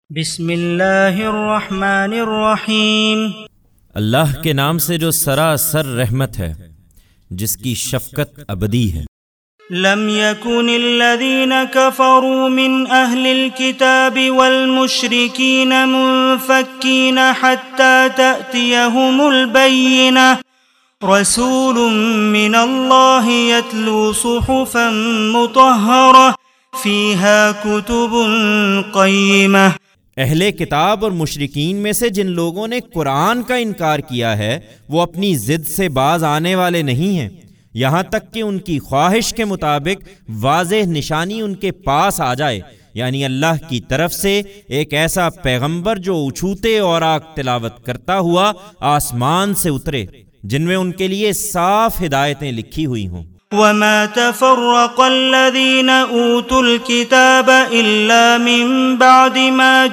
بسم اللہ الرحمن الرحیم۔ اللہ کے نام سے جو سراسر رحمت ہے، جس کی شفقت ابدی ہے۔ لم يكن الذين كفروا من أهل الكتاب والمشركين منفكين حتى تأتيهم البينة رسول من الله يتلو صحفا مطهرة فيها كتب قيمة۔ اہل کتاب اور مشرکین میں سے جن لوگوں نے قرآن کا انکار کیا ہے، وہ اپنی ضد سے باز آنے والے نہیں ہیں، یہاں تک کہ ان کی خواہش کے مطابق واضح نشانی ان کے پاس آ جائے، یعنی اللہ کی طرف سے ایک ایسا پیغمبر جو اچھوتے اوراق تلاوت کرتا ہوا آسمان سے اترے، جن میں ان کے لیے صاف ہدایتیں لکھی ہوئی ہوں۔ وما تفرق الذين اوتوا الكتاب الا من بعد ما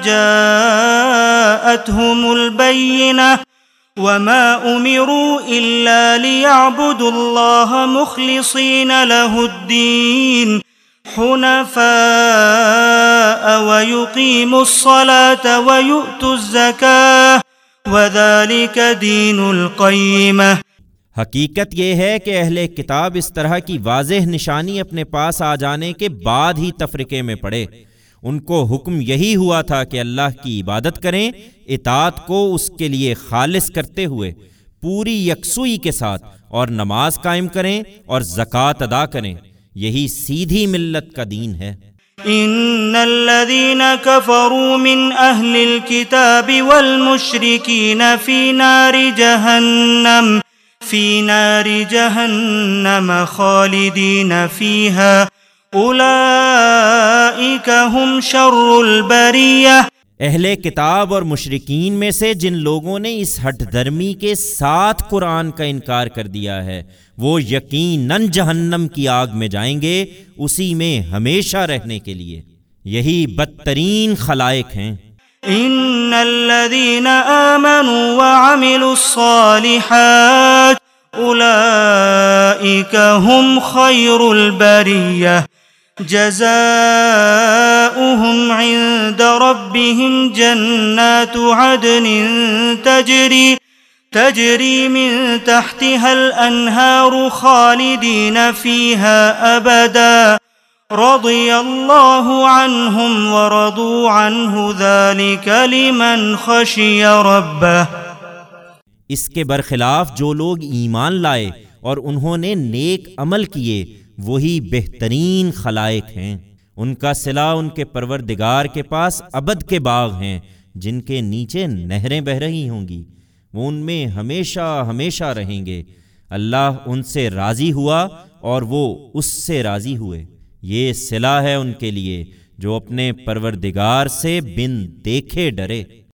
جاءتهم البينة وما امروا الا ليعبدوا الله مخلصين له الدين حنفاء ويقيموا الصلاة ويؤتوا الزكاة وذلك دين القيمة۔ حقیقت یہ ہے کہ اہل کتاب اس طرح کی واضح نشانی اپنے پاس آ جانے کے بعد ہی تفرقے میں پڑے۔ ان کو حکم یہی ہوا تھا کہ اللہ کی عبادت کریں، اطاعت کو اس کے لیے خالص کرتے ہوئے پوری یکسوئی کے ساتھ، اور نماز قائم کریں اور زکوٰۃ ادا کریں۔ یہی سیدھی ملت کا دین ہے۔ ان الذين كفروا من اهل الكتاب والمشركين في نار جهنم خالدين فيها اولئك هم شر البرية۔ اہل کتاب اور مشرکین میں سے جن لوگوں نے اس ہٹ دھرمی کے ساتھ قرآن کا انکار کر دیا ہے، وہ یقیناً جہنم کی آگ میں جائیں گے، اسی میں ہمیشہ رہنے کے لیے۔ یہی بدترین خلائق ہیں۔ ان الذين آمنوا وعملوا الصالحات اولئك هم خير البرية جزاؤهم عند ربهم جنات عدن تجري من تحتها الأنهار خالدين فيها أبدا رضي الله عنهم ورضوا عنه ذلك لمن خشي ربه۔ اس کے برخلاف جو لوگ ایمان لائے اور انہوں نے نیک عمل کیے، وہی بہترین خلائق ہیں۔ ان کا صلہ ان کے پروردگار کے پاس ابد کے باغ ہیں، جن کے نیچے نہریں بہہ رہی ہوں گی، وہ ان میں ہمیشہ ہمیشہ رہیں گے۔ اللہ ان سے راضی ہوا اور وہ اس سے راضی ہوئے۔ یہ صلہ ہے ان کے لیے جو اپنے پروردگار سے بن دیکھے ڈرے۔